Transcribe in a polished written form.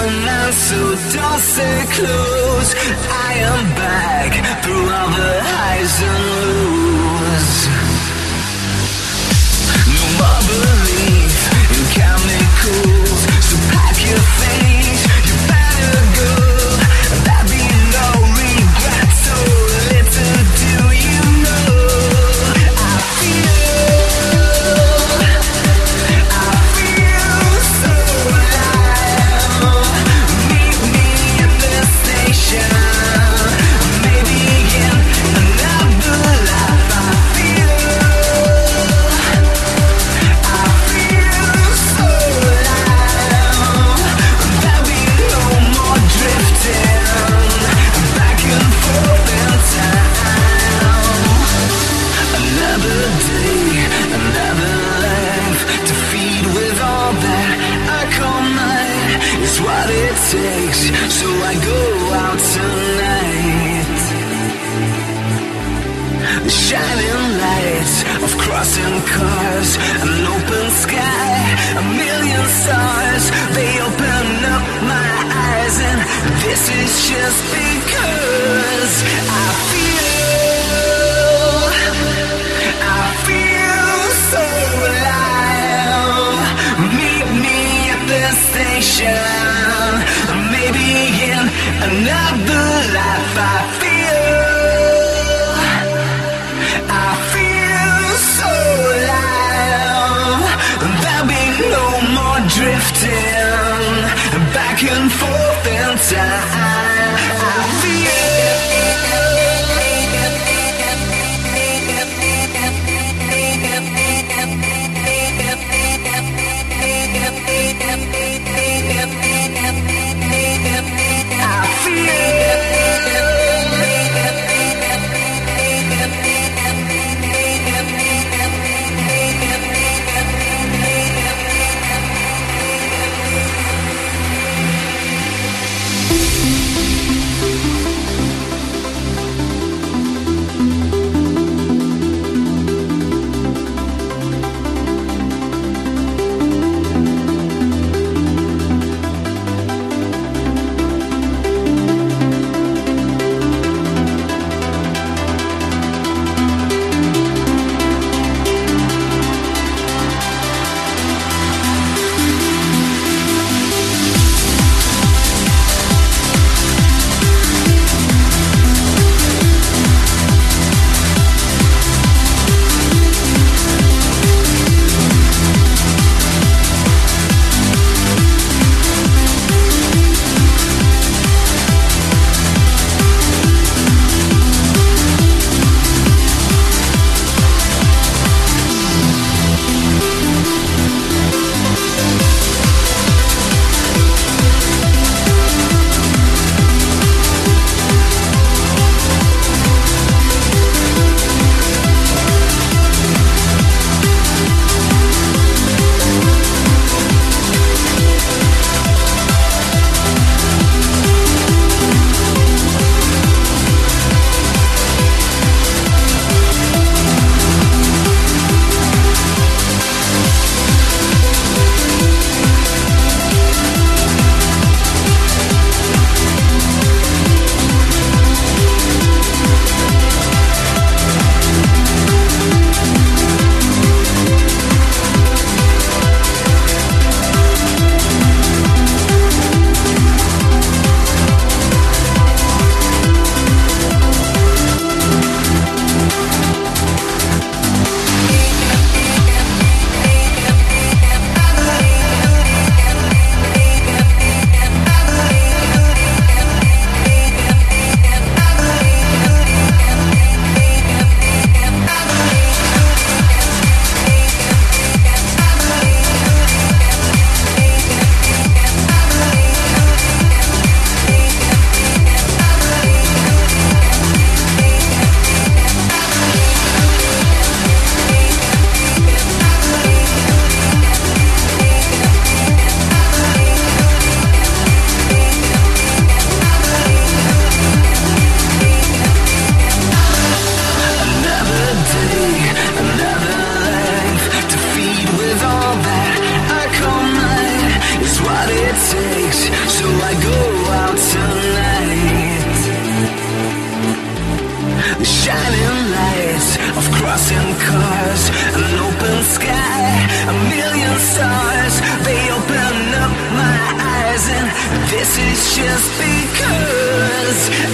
now, so don't stay close. I am back through all the highs and lows. No more belief in chemicals, so pack your things, you better go. There'll be no regret, so little do you know. I feel so alive. Meet me at the station, maybe in another life. I feel so alive. There'll be no more drifting back and forth in time. Another day, another life to feed with all that I call mine. It's what it takes, so I go out tonight. The shining lights of crossing cars, an open sky, a million stars. They open up my eyes, and this is just because I feel so alive. Meet me at the station, maybe in another life. I feel so alive. There'll be no more drifting back and forth in time. I feel this is just because